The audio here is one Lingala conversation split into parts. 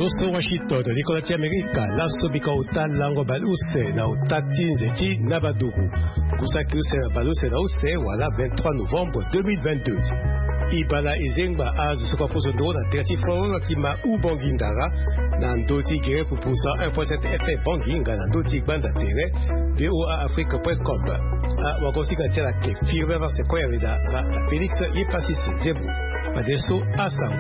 Zosto Washington likolati Amerika lasto bika uta lango baluse na utati nzeti na badugu kusaki use baluse na use wala 23 novembre 2022 ibala ezengba az soka posondo na terti foro kima ubongindara na ndoti gere pupusa 1.7 FM bonginga na ndoti banda tere voaafrique.com wakosika tela ke firme va se koya vida la Felix yepasisi zebu padeso asang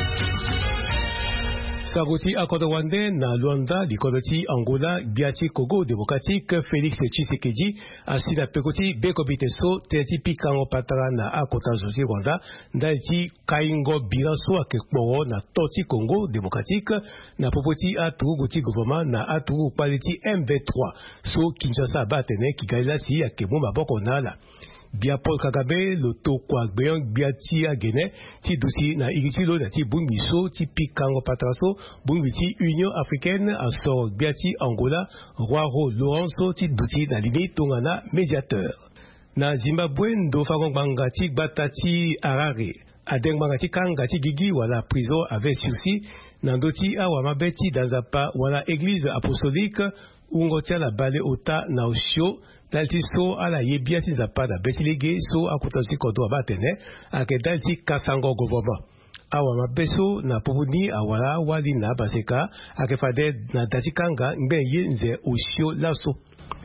Saruti akodo wande na Luanda likodoti Angola biati Congo démocratique Félix Tshisekedi asida pekoti bekobiteso teti pikango patara na akota zozi Rwanda ndalti kaingo bilanso akekporo na toti Congo démocratique na popoti atruguti gouvernement na atrugu paliti MV3 so Kinshasa batene kigalila si akemo maboko nala Bia Paul Kagame loto kwa gbeyon bia ti agene ti dusi na igitilo na ti bungiso ti pikango patraso bungiti Union Africaine asor bia ti Angola Roaro Lorenzo ti dusi na lini tongana médiateur na Zimbabwe ndo fagongbanga ti batati Harare adengmanga ti kanga ti gigi wala prison avec sursis na ndoti awa mabeti danzapa wala église apostolique ungotia la bale ota na osio dalti so ala yebiati zapada betilege so akutasi kodo abatene ake dalti kasango gouvernement awa mabeso na popuni awala wali na baseka ake fade na datikanga mbe yenze osio laso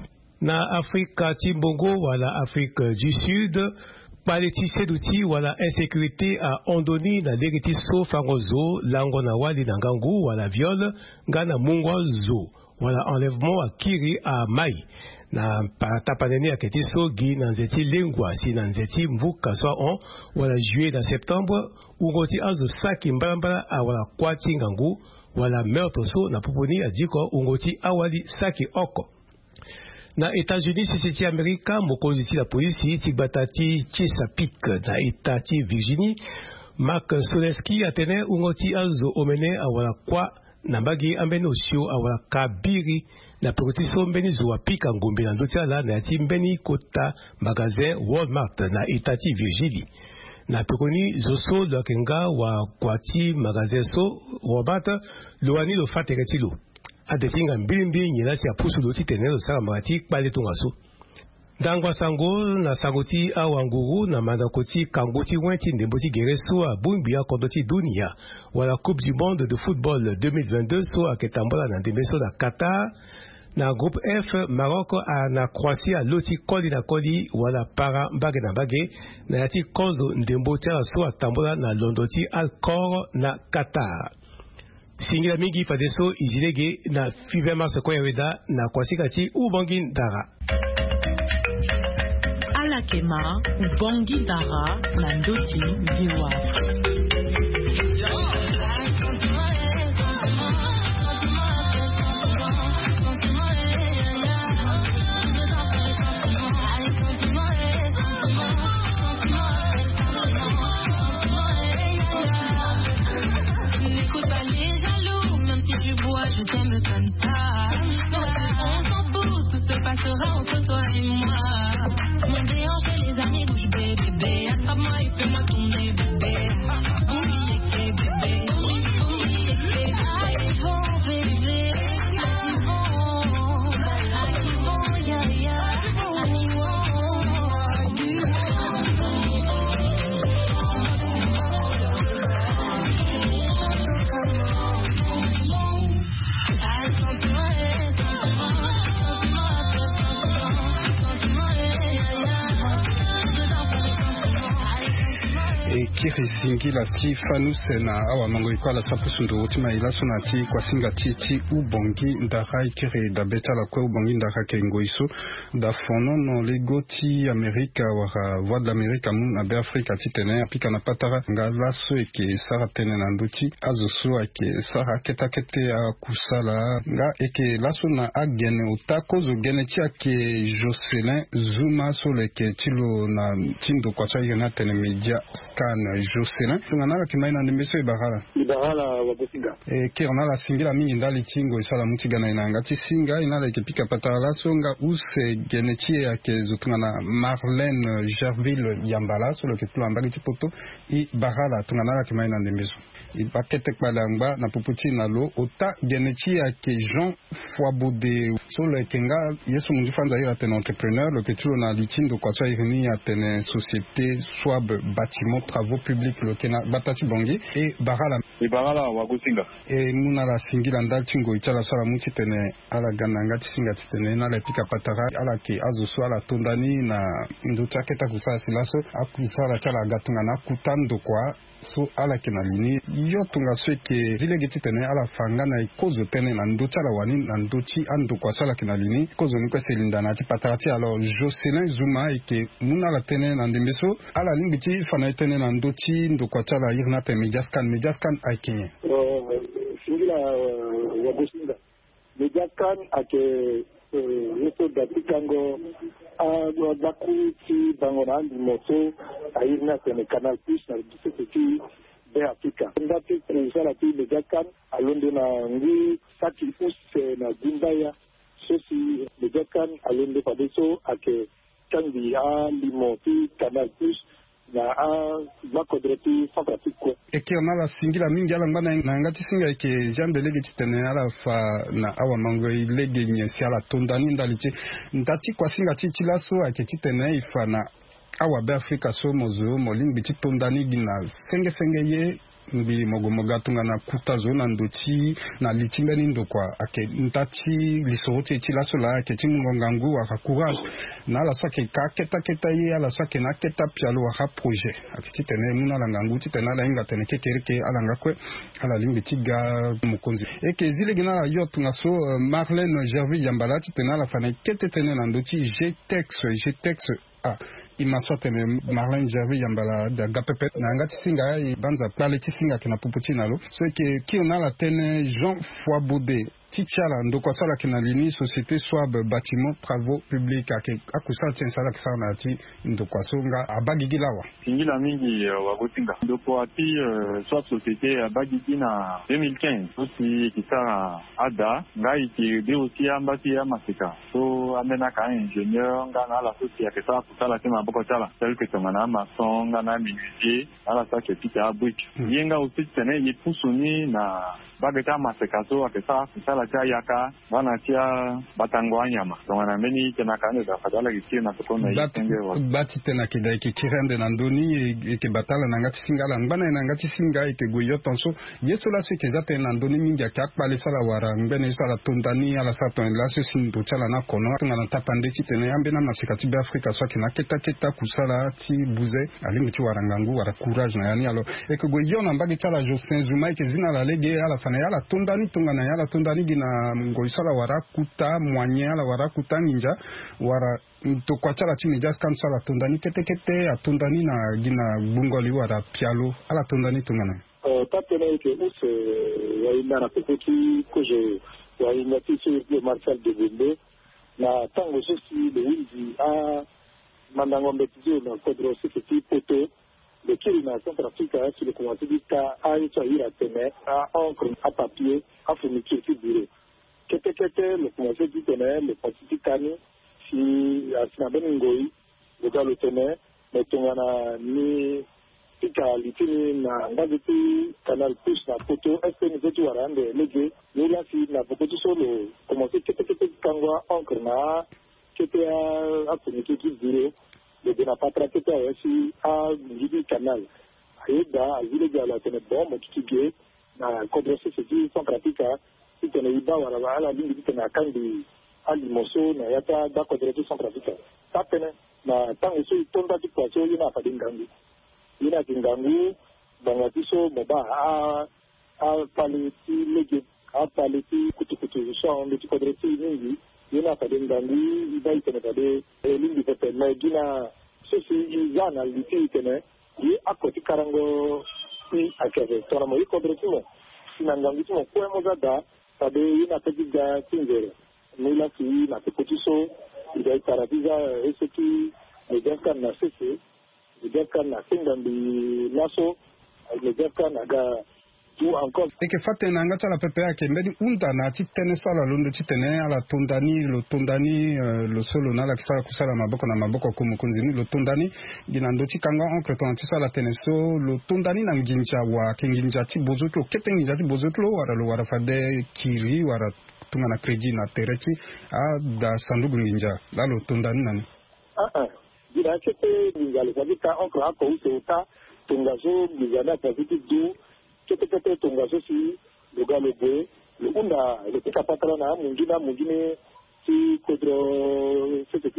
na Afrika timbongo wala Afrique du Sud paleti seduti wala insécurité a ondoni na legiti so fangozo lango na wali na ngangu wala viol ngana mungwazo wala enlèvement à Kiri à Mai na tapanene aketi sogi na nzeti lengwa si na nzeti mvuka so on wala juillet na septembre ungoti azo saki mbalambala a wala kwati ngangu wala meurtre so na poponi adiko ungoti awali saki oko na États-Unis sisiti Amerika mokonzi ti la polisi ti batati Chesapeake na État Virginie Mark Soleski atene ungoti azo omene awala kwa nambagi ambeni osio awala kabiri na pekotiso mbeni zuwa pika ngombe na ndoti ala na yati mbeni kota magazin Walmart na Itati Virginie na pekoni zoso lo kenga wa kwati magazin so Walmart loani lo fateketi lo adefinga mbili nyelati ya pusu lo titenelo saka magati kpale tongaso Dangwa sango na sangoti awanguru na mandakoti kangoti wenti ndemboti gereso a bumbia kondoti dunia wala Coupe du Monde de football 2022 so aketambola na ndembeso na Qatar na groupe F Maroc na Croatia loti koli na koli wala para mbage na mbage na yati kondo ndemboti so atambola na londoti Alcor na Qatar Singila mingi padeso izilege na five mars koyaweda na kwasikati ubangin dara Kema Ubangi Dara na ndoti Viwa N'écoute pas les jaloux, même si tu bois, je t'aime comme ça. On s'en fout, tout se passera entre toi et moi. Mon déhanché, les amis rouges, bébé. Attrape-moi et fais-moi tourner, bébé. Oubliez que bébé. Oubliez que arrivons, bébé. Arrivons, ya ya. Kiri singi la ti fanuse na awa mango ikola sapusundu utima ilaso na ti kwa singa ti ubongi ndara kiri da beta la kwe ubongi ndara ke ngoiso da fono no legoti Amerika waka voix de l'Amérique mu na be Afrika ti tene apika na patara nga laso eke sara tene na nduti azoso ake sara keta kete a kusala nga eke laso na agene utako zo gene ti ake Jocelyn Zuma so leke tilo na tindo kwa cha yana tene media scan Jocelyn tungana ki maina ndembeso ibarala wabosinga kirna la singila mingi ndali tingo isala mutigana inanga ti singa inala ke pika patala songa use genetie yake zotungana Marlène Gerville Yambala so le ke tulamba ti poto i barala tungana ki maina ndembeso ibakete kbalangba na puputi na lo ota genechi ya ke Jean Fuabode so le kenga yesu munji fanza ira tene entrepreneur le ketulo na litindo kwa sa irini ya tene société Swab bâtiment travaux publics le kena batati bongi e barala wagusinga e muna la singila ndal tingo itala sala muti tene ala gananga tisinga tene na le pika patara ala ke azusu ala tondani na nduta keta kusala silaso akusala chala gatunga na kutando kwa so ala kena lini yo tunga sweke zile giti tene ala fanga na ikozo tene na nduta la wani na nduti ando kwa sala kena lini kozo ni kwa selinda na tipatarati alors Jocelyn Zuma ike muna la tene na ndembeso ala limbiti fana tene na nduti ndo kwa chala irna te mediascan aikenye singila wabusinga mediascan ake yeso datikango baku ti bango na moto airna tene Canal Plus na disiti be Afrika ndati kusala ti mediascan alonde na ngi saki use na Zimbabwe sosi mediascan alonde padeso ake kandi limoti Canal Plus na bakodreti fantastique eke na la singila mingi ala ngana na ngati singa eke Jean de Lege tene ala fa na awa mango ilege nyesi ala tondani ndaliche ndati kwa singa chichilaso ake tene ifa na awa be Afrika so mozo molimbi tondani gina senge ye mbi mogomoga tunga na kutazo na ndoti na litimbeni ndo kwa ake ntati lisote chilaso la ake chimungongangu aka courage na la swake ka keta ye ala swake na keta pialo aka projet ake titene muna la ngangu titena la inga tene kekereke ala ngakwe ala limbi tiga mukonzi eke zile gina la yo tunga so Marlène Gervais Yambala titena la fane kete tene na ndoti G-Tex imaswa tene Marlène Gervais Yambala da gapepe na ngati singa banza plale tisinga kina puputi nalo so ke ki on a la tene Jean Fuabode Tichala ndoko sala kina lini société Swab bâtiment travaux publics akusa tien sala kisana ati ndoko songa abagigi lawa singila mingi wagusinga ndoko ati Swab société abagigi na 2015 aussi kisara ada ngai ki de aussi ambati ya masika so amena ka ingénieur ngana la société ka kusala kima boko chala tel que tongana maçon ngana menuisier ala sa ke pita brique yenga aussi tene yepusuni na bageta masika so akesa kusala cha yaka wana tia batango nyama tongana meni tena kane da fadala giti na tokona yitenge wa bati tena kidai ki kirende na ndoni ke batala na ngati singala ngana na ngati singa ke goyo tonso yeso la se ke zate na ndoni mingi akakpale sala wara ngene sala tondani ala sa ton la se sindo chala na kono tongana tapande titene yambe na masika ti be Afrika so kina keta kusala ti buze alingi ti warangangu wara courage na yani alo e ke goyo na mbagi chala Jocelyn Zuma ke zina la lege ala fana yala tondani tongana yala tondani gina ngoisala wara kuta mwanya la wara kuta ninja wara to kwachala chini just kan sala tondani kete atondani na gina bungoli wara pialo ala tondani tongana tatene ke use ya ina pekoti koje ya ina tisi de Marcel de Bembe na tango sosi de winzi a mandango mbetizo na kodro sisi poto le kiri na Centrafrique sur le commencé d'Ita a été à tenir à encre à papier à fourniture sur bureau. Kete le commencé du tenir le parti cani si à Sinabeningoi le gars le tenir mais tongana ni tika litini na ngazeti Canal Plus na photo est-ce que nous étions à rendre légué nous là si na beaucoup de solo commencé kete kangwa encre na kete à fourniture sur bureau de na patrate ta aussi a ngidi canal aida azile gala tene bombo kikige na kodrese se di son pratika tene iba wala wala lingi tene kandi ali moso na yata da kodrese son pratika tapene na tango so tonda ti kwaso yina padingangu yina tingangu bangatiso moba a paleti lege a paleti kutukutu so on ti kodrese ningi yina padingangu iba tene pade lingi tete na gina sisi izana liti tene yi akoti karango ni akeve tona mo ikodretimo sinangangitimo kwa mozada tabe yina pejiga tinzere nila ki na pekotiso ida tarabiza eseki medeka na sisi medeka na singambi laso medeka na ga tout encore. Et que fate na ngata la PPA ke mbedi unda na titene sala londo titene ala tondani lo solo na la kisala kusala maboko na maboko kumukunzini lo tondani gina ndoti kanga oncle ton tisala teneso lo tondani na nginja wa kinginja ti bozoto kete nginja ti bozoto wara fade kiri wara tunga na credit na tereti da sandugu nginja la lo tondani nani gina kete nginja le sabita oncle ako uta tungazo nginja ta viti du kete tungazo si lugalo boy le unda le pika patala na mungine si kodro c'était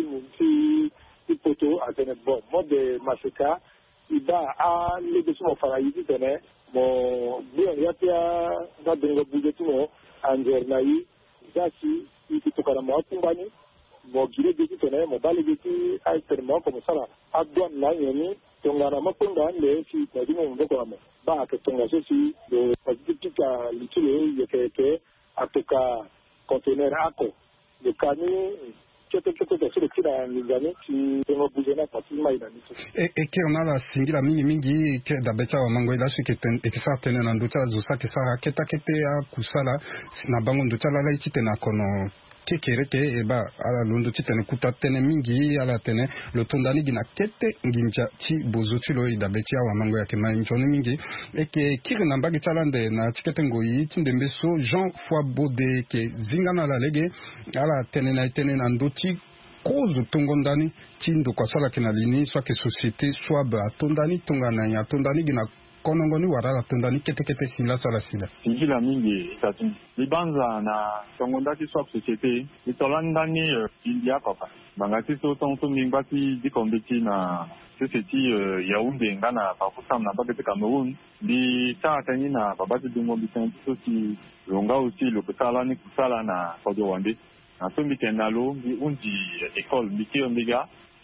si poto atene bon mode masika iba a le beso fara yizi tene mo bien yapia na dengo budgetu mo anjernai dasi ikitokana mo kumbani mo gire de tene mo bale de ai termo como sala adwan na yeni tongana makonda le si tadimo mboko amo ba ke tonga si de patika litule yeke atoka conteneur ako de kani kete de sur kila ngani ki tengo bujena facilement ina niso e kirna la singira mingi ke da beta wa mango ila shiketen e kisa tene na ndota zo sa ke sara kete ya kusala na bango ndota la itite na kono kekereke eba ala londo titene kuta tene mingi ala tene lo tondani gina kete nginja ti bozotu lo ida betia wa mango yake manjoni mingi eke kiri na mbagi talande na tikete ngoyi tinde mbeso Jean Foibode ke zingana la lege ala tene na ndoti kozo tongondani tindo kwa sala kina lini soit que société soit ba tondani tongana ya tondani gina konongoni warala tondani kete sila sala sila singila mingi tatu libanza na tongondati swap société itolandani india papa bangati so tonto mimbati dikombeti na société Yaoundé ngana pakusam na bagete Cameroun di taatani na babati dungo bisan soti longa aussi le kusala ni kusala na kodo wande na tumbi kenalo di undi école miki omega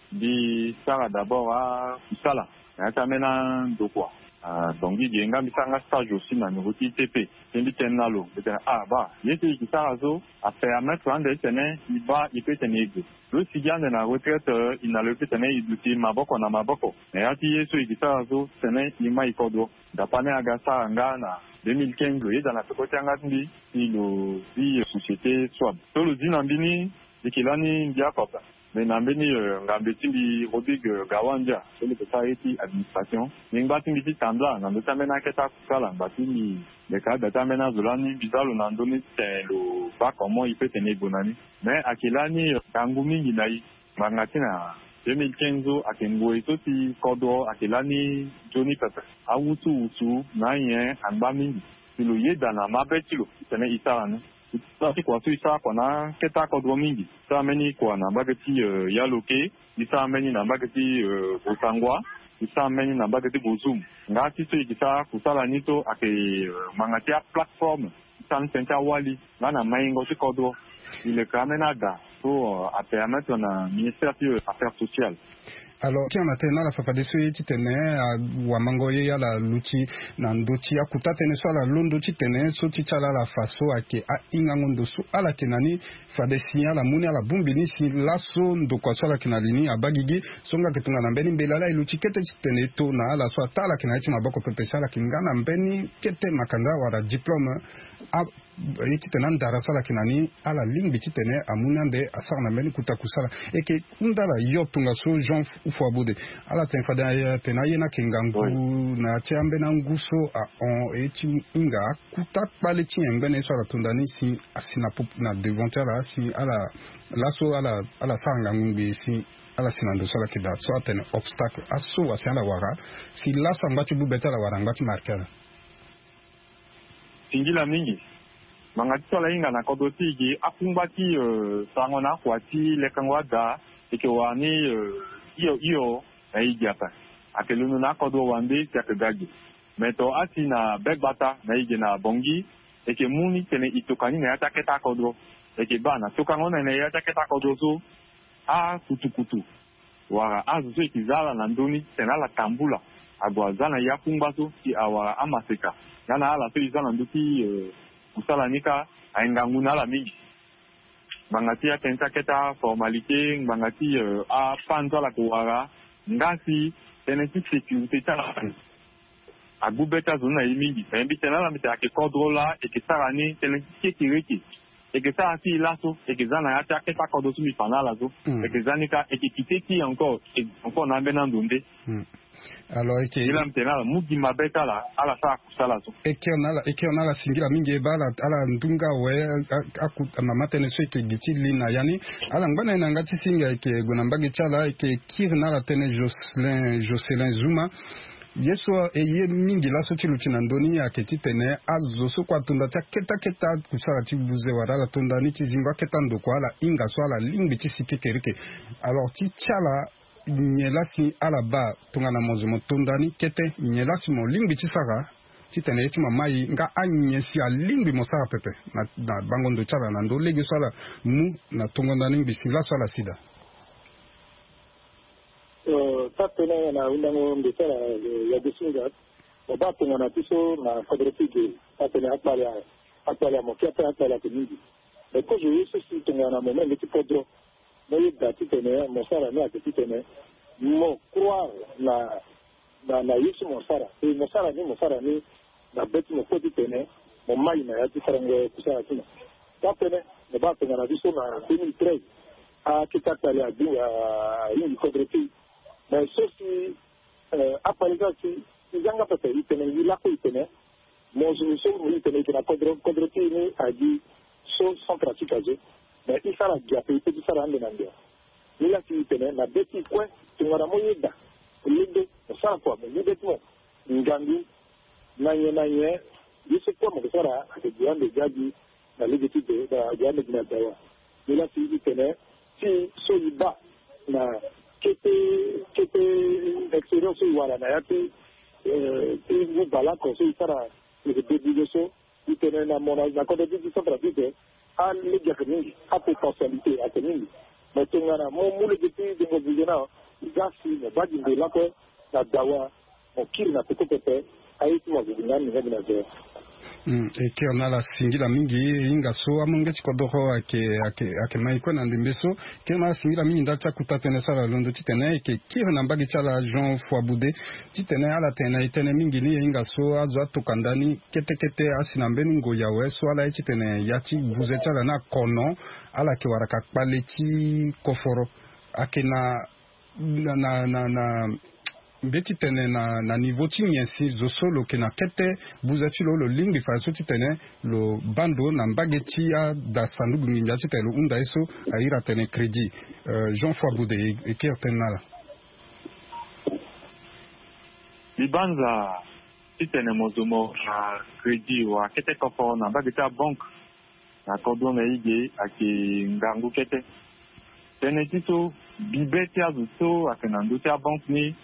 di sara d'abord a kusala na tamena dokwa donc il y a un stage aussi dans le TP c'est littéralement ba yesi kisarazo a permettre un de tenir il peut tenir le sigan de la retraite il n'a le peut tenir il maboko na maboko mais ati yesu kisarazo tenir il m'a ikodo dapane agasa ngana 2015 le dans la côté ngandi il vie société soit tout le dinambini dikilani ndia papa mais nambeni ngambeti bi Rodrigue Gawanja c'est le société administration ningati ngiti tandla na ndotamena keta kusala batini le cas datamena zolani bizalo na ndoni lo ba comment il peut tenir bonani mais akilani kangumi nginai mangatina 2015 akengo itoti kodo akilani Johnny Pepper awutu na yen anbami lo yeda na mabetilo tene isarane sasi kwa tu isa kwa na keta kodro mingi sa meni kwa na bagati yaloke isa meni na bagati usangwa isa meni na bagati bozum ngati tu ikisa kusala nito ake mangatia platform isa ntenta wali na maingo si kodro ile kamenada pour à permettre na ministère des affaires sociales. Alors qui en a tena la fapa de sui titene wa mangoye ya la luchi na ndochi ya kutatene so la londo titene so tichala la faso ake a ingangondo so ala kenani fa de signal la muni ala bumbini si laso ndo kwa so la kinalini abagigi songa ketunga na mbeni mbelala iluchi kete titene to na ala so atala kinaichi maboko pepesa la kingana mbeni kete makanda wala diplôme titene ndara sala kinani ala lingbi titene amunande asarna mbeni kutakusala eke undala yopunga so Jean Foibode ala tenfada tena yena kingangu na tiambe na nguso a on eti inga kuta pale tiembene so la tondani si asina pop na devontera si ala laso ala sanga ngumbi si ala sinando sala kida so atene obstacle aso wasiala wara si laso ngati bubeta la wara ngati markela singila mingi mangati sola inga na kodoti gi akumbati sangona kwati lekangwada ikewani iyo naijapa akelunu na kodo wande yakagaji meto ati na begbata na ije na bongi eke muni tene itokani na yata keta kodo eke bana tokangona na yata keta kodo so a kutukutu wara azu ikizala na ndoni tena la tambula agwazana yakumbaso ki awara amaseka yana ala so izana nduti kusala nika ainganguna la mingi bangati ya tenta keta formalité bangati a panza la kuwara ngasi teneti sécurité tala Agubeta zona imingi. Mbitena la mita ke kodrola e ke sarani teleki kireki. Et que ça aussi là et que ça n'a pas été pas encore soumis pendant la zone et que ça n'est pas et que qui encore on a bien entendu alors et que il a maintenant mugi mabeta là à la sa kusala zo et que on a la singira mingi bala ala ndunga we akuta mama teneso ke giti lina yani ala ngana na ngati singa ke gonambage chala ke kirna la tene Jocelyn Zuma yeso eye mingi la so chilu chinandoni ya keti tene azo so kwa tunda ta keta kusala tibuze wala tunda ni tizingwa ketando kwa la inga so ala lingbi tisike kereke alors ti chala nyelasi ala ba tunga na mozo motundani kete nyelasi mo lingbi tisaka ti tene yeti mamai nga anyesi a lingbi mosaka pepe na bangondo chala na ndo legi so ala mu na tunga na lingbi sila so ala sida tapena na undango mbetera ya desinga obato na tiso na fadretike tapena akpala mokiata akpala kenidi e ko je yesu si tunga na moment de tipodro mo yeda tipene mosara na tipene mo croire na yesu mosara e mosara ni na beti mo podi tene mo mai na ya tifarango kusara tina tapena obato na tiso na 2013 a kitata ya dia ni fadretike mais ceci après ça izanga pete itene ilako itene mozo so mo itene kina kodroti ni adi so sans pratique aje mais isara gape ite isara ande nandia ila ti itene na beti kwe tungara mo yeda lido sa kwa mo yedetmo ngangi nanye yese kwa mo sara ade diande jadi na ligeti de da diande na dawa ila ti itene ti so iba na kete expérience wala na yati ni bala ko so itara le début so itene na mona na ko de so pratique a le jakini a potentialité a tenir mais tengana mo mule de de mo bujena gasi mo badi de la ko na dawa mo kirna pepe ayi mo bujena ni na je et que on a la singila mingi inga so amunge chikodoho ake maiko na ndimbeso ke na singila mingi ndata kutatene sala londo titene ke kirna mbagi chala Jean Fouaboude titene ala tene itene mingi ni inga so azo tukandani kete asina mbeni ngo yawe so ala titene yati buze chala na kono ala ke waraka paleti koforo akena na beti tene na niveau tinyensi zo solo ke na kete buzati lo lingbi fa so tene lo bando na mbageti ya da sandugu nginja tene unda eso aira tene crédit Jean Fouaboude e kertenala libanza tene mozomo na crédit wa kete kofo na mbageti ya bank na kodo na ige ake ngangu kete tene tito bibeti ya zo akenando ya bank ni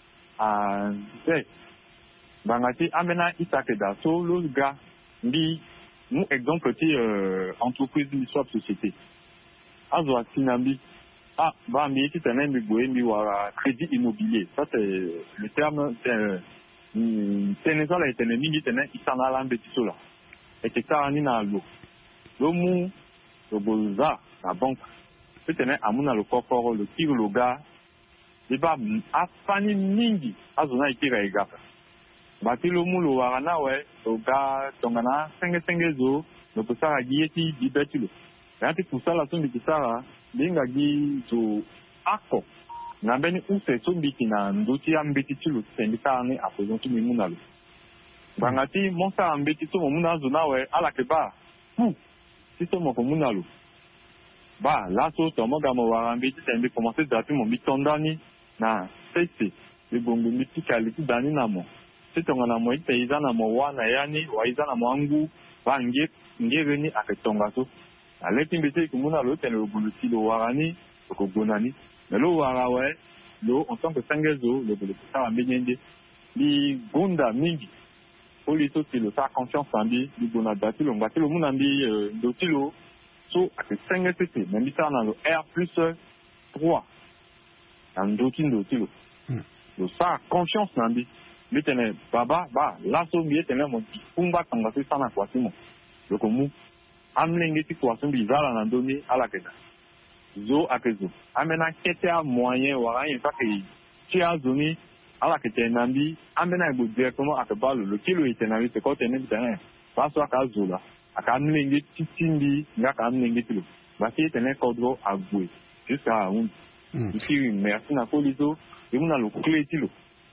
bangati amena itake da so lo ga mbi mu exemple ti entreprise ni swap société azo atinambi ba mi ti tene mi boye mi wa crédit immobilier ça c'est le terme tene ça la tene mi tene isana la mbeti so la et que ça ni na lo mu lo bolza la banque tene amuna lo kokoro le tire lo ga iba afani mingi azona ikira igapa batilo mulo warana we oga tongana senge zo no kusara gieti dibetilo yati kusala sumbi kisara linga gi zo ako na beni use sumbi kina nduti ambeti tilo sendika ni apozo tumi munalo bangati monsa ambeti to muna zo nawe ala keba sito mo munalo ba laso tomoga mo warambeti tembe commencer dati mo mitondani na sese libongo mitika likudani namo sitonga na mo iteiza na mo wana yani waiza na mo angu bange ngeveni aketonga so aleti mbete kumuna lo tene obuluti lo warani okogonani lo warawe lo en tant que sangezo le buluti sa mbenyende li gunda mingi polito ti lo sa confiance ambi li gona dati lo ngati lo munambi ndoti lo so ake sengete mais mbita na lo R+3 ndoti lo lo sa confiance nambi bitene baba ba laso bitene mo kumba kanga sana kwa simo loko mu amlenge ti kwa sumbi zala na ndoni ala keda zo akezo amena kete a moyen wa rien fa ke ti azoni ala que t'es nambi amena go directement à te parler le kilo était nambi c'est quand t'es né bien pas soit kazula aka mlingi titindi ngaka mlingi tilo basi t'es kodro agwe jusqu'à un ici merci na polizo et on a le clé tilo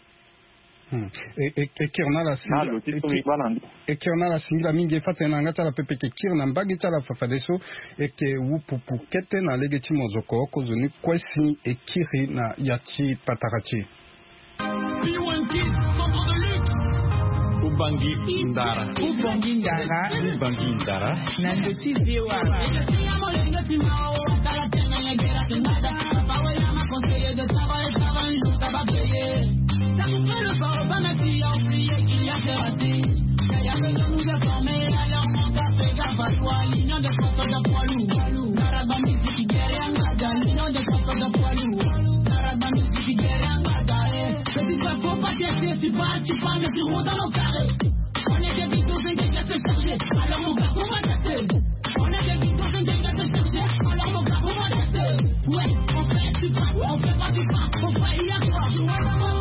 et kirna la singla mingi fata na ngata la pepe kirna mbagi tala fafadeso et que wu pupu kete na legeti mozoko ko zoni kwesi e kiri na yati patarati Ubangi Ndara Nandoti Zewa le bord, pas ma fille, a oublié qu'il y a des ratés. Il y a besoin de nous informer, alors on t'a fait gaffe à toi. L'union de transport de poids lourd. Narabami, qui guérit un gada. L'union de transport de poids lourd. Narabami, qui guérit un gada. Je dis pas, faut pas tester, tu parles, mais tu roules dans nos carrés. On est des vidéos, c'est des gars te chercher. Alors mon gars, faut m'adapter. On est des vidéos, c'est des gars te chercher. Alors mon gars, faut m'adapter. Ouais, on fait du pas, on fait pas du pas. On fait il y a quoi, je vois d'abord.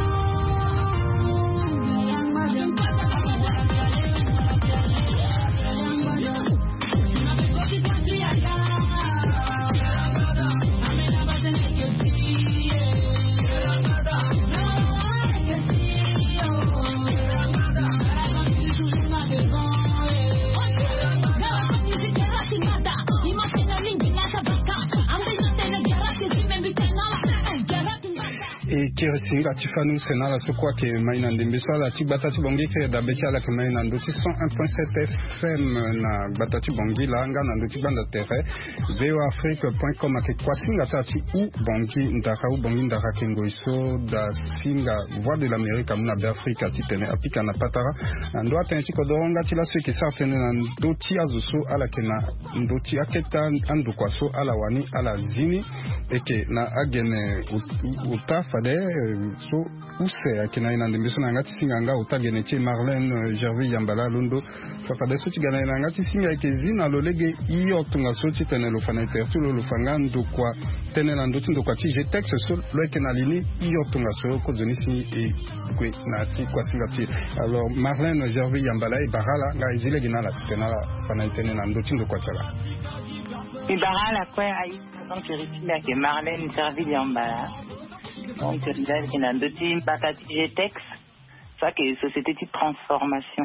Singa Tifanu Senala Sokwa ke maina ndembeso la ti batati bongi ke da becha la ke maina ndoti 101.7 FM na batati bongi la nga na ndoti banda terre voafrique.com ke kwa singa tati u bongi ndaka kengo iso da singa voix de l'Amérique amuna d'Afrique ati tene apika na patara ndo atenchi ko doronga ti la so ke sartene na ndoti azuso ala ke na ndoti aketa andu kwaso ala wani ala zini eke na agene uta fade so use akina ina ndimbiso na ngati singa nga utagene che Marlène Gervais Yambala Lundo fafade so tigana ina ngati singa ke zina lolege iyo tunga so ti tene lo fana tertu lo fanga ndo kwa tene na ndoti ndo kwa ti je texte so lo ke na lini iyo tunga so ko zoni si e kwe na ti kwa singa ti alors Marlène Gervais Yambala e barala nga izile gina la tena la fana tene na ndoti ndo kwa chala barala kwa ai donc Ritina ke Marlène Gervais Yambala. Donc, il y a un petit patati GTEX, ça qui est société de transformation.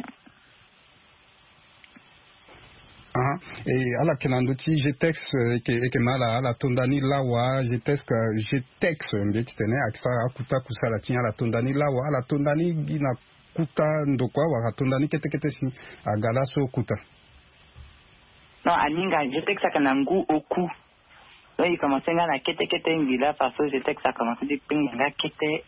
Et à la kenanduti GTEX que mala la tondani lawa GTEX mbetene aksa akuta kusala tinya la tondani lawa la tondani gina kuta ndokwa wa tondani kete si agala so kuta. Non, aninga GTEX akanangu oku. Là, il commençait à la kete ngila parce que j'étais que ça commençait à pinga kete.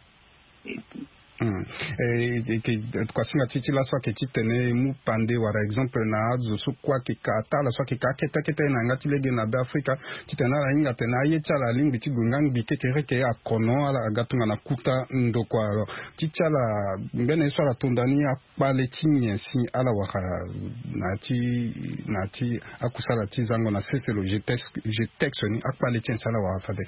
Kwa singa titi la soit que titene mu pande par exemple na azo so kwa ki kata la soit ki ka kete na ngati lege na Afrika titena la inga tena yecha la lingi tigungang bi kekere ke akono ala gatunga na kuta ndo kwa ticha la ngene so la tondani akpale tinye si ala waka nati akusala tizango na sese lo jetex ni akpale tinye sala wa fade.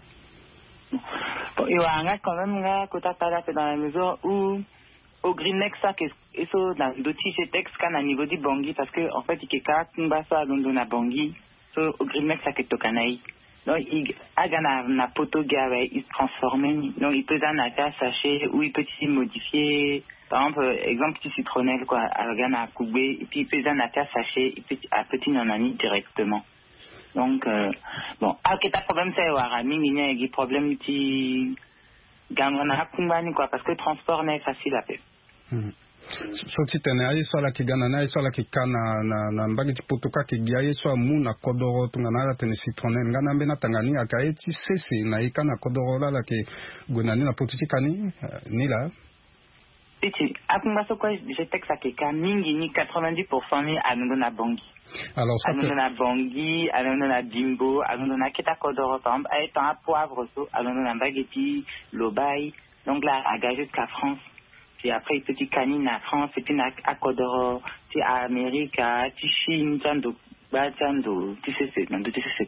Il y a quand même là que tu as dans la mesure où au Greennex ça que eso dans d'autres GTEX quand à niveau du Bangui parce que en fait il y a quatre ça dans la Bangui so au Greennex ça que tu connais donc il a gagné na poto gawe il se transforme donc il peut dans un sachet ou il peut s'y modifier par exemple petit citronnelle quoi à gagner à couper et puis il peut dans un sachet et puis à petit nanani directement. Donc, bon, quel problème c'est il y a des problèmes qui gagnent quoi, parce que le transport n'est facile à faire. So titene ayi swala kigana na swala kikana na mbagi tipotoka kigiaye swa mu na kodoro tungana la tene citronen ngana mbena Tanganyika kaeti sese na ikana kodoro la ke gonani na potikani ni la Petit, après ça quoi je texte à quelqu'un mingi ni 90% ni anondona Bangui. Alors ça anondona Bangui, anondona Bimbo, anondona Keta Kodoro par exemple, étant à poivre so, anondona Bageti, Lobaï. Donc là à gagé jusqu'à France. Puis après petit canine à France et puis à Kodoro, puis à Amérique, à Chine, Tchando, tu sais c'est quoi.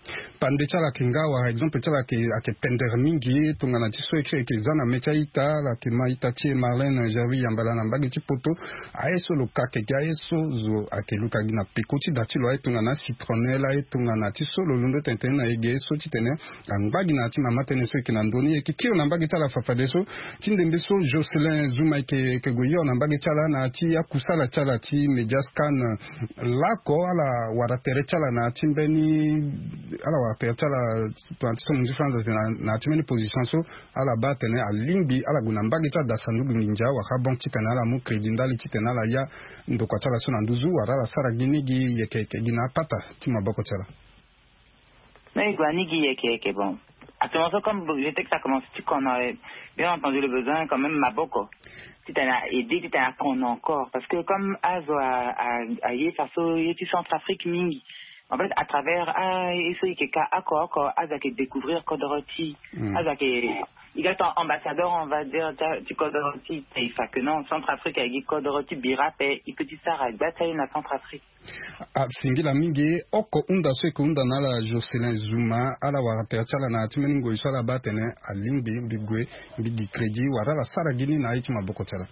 pande chala kingawa exemple chala ke tender mingi tungana tiso ekre ke zana mechaita la ke maita tie Marlène Javi yambala na mbagi tipoto aeso loka ke aeso zo akeluka gina pekoti datilo ay tungana citronella ay tungana tiso lolundo tentena ege so titene ambagi na tima matene so ke nandoni ke kio na mbagi chala fafadeso tindembe so Jocelyn Zuma ke goyo na mbagi chala na ti akusala chala ti mediascan lako ala waratere chala na timbeni ala wapetala tuantiso munji France na timeni position so ala batene alimbi ala gunambagi cha dasandugu ninja wakabon titana ala mu credit ndali titana ala ya ndoko chala so nanduzu warala sara ginigi yeke gina pata tima boko chala mais guanigi yeke bon à ce moment comme je sais que ça commence qu'on a bien entendu le besoin quand même maboko titana aider titana qu'on encore parce que comme azo a yé faso yé Centrafrique mingi. En fait, à travers découvrir Kodoroti, il est ambassadeur, on va dire, du Kodoroti, il fait que non, Centrafrique, il y a Kodoroti, Birap, et petit Sarah, bataille na Centrafrique. Ah, singila mingi, oko unda seko unda nala Jocelyn Zuma, ala wara perchala na atimeningo isala batene, alimbi, bigwe, bigi kredi, wara la Sara Gini na iti maboko chala.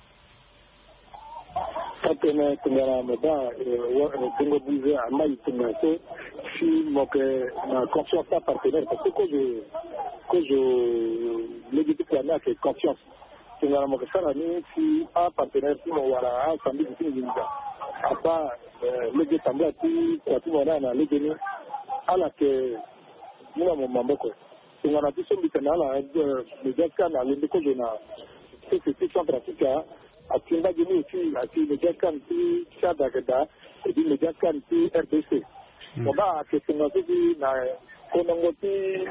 Tena tengara meda tengo dize amai tenase si moke na confiance à partenaire parce que je l'équipe qui a fait confiance tengara moke sana ni si un partenaire si mo wala samedi qui ni nda apa l'équipe tambla ti kwa ti mona na l'équipe ala ke muna mo mamboko tengara ti sombi tenala le gars na le ko je na c'est Centrafrique Atimba Gini aussi, ati Mediascan ti Chadagada, et di Mediascan ti RDC. Oba ke sengosi di na konongo ti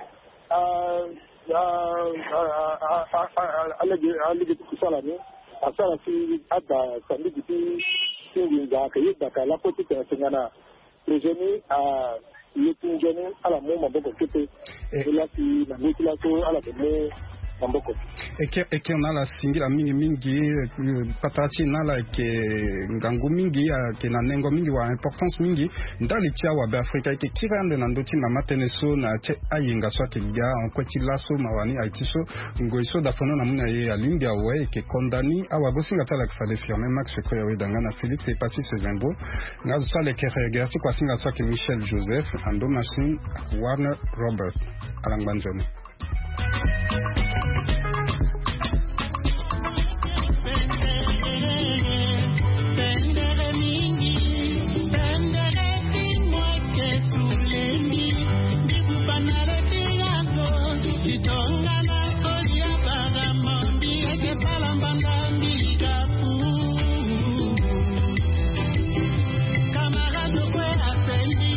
alege kusala ni asala ti ada sandi ti tinga ke yida ka la poti te sengana rejeni a yetunjeni ala mo maboko kete ela ti na mitila so ala de mamboko eke nala singira mingi patati nala ke ngangu mingi ke na nengo mingi wa importance mingi ndali tia wa Afrika ke kirande na ndoti na mateneso na che ayinga so ke ga on kweti laso mawani aitiso ngoiso da fono na muna ye alimbi awe ke kondani awa bosinga tala ke fale firme Max ko yawe dangana Félix et passé ce zimbo ngazo sale ke regarder kwa singa so ke Michel Joseph ando machine Warner Robert alangbanjoni.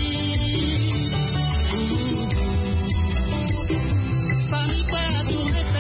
Para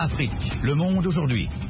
Afrique, Le Monde aujourd'hui.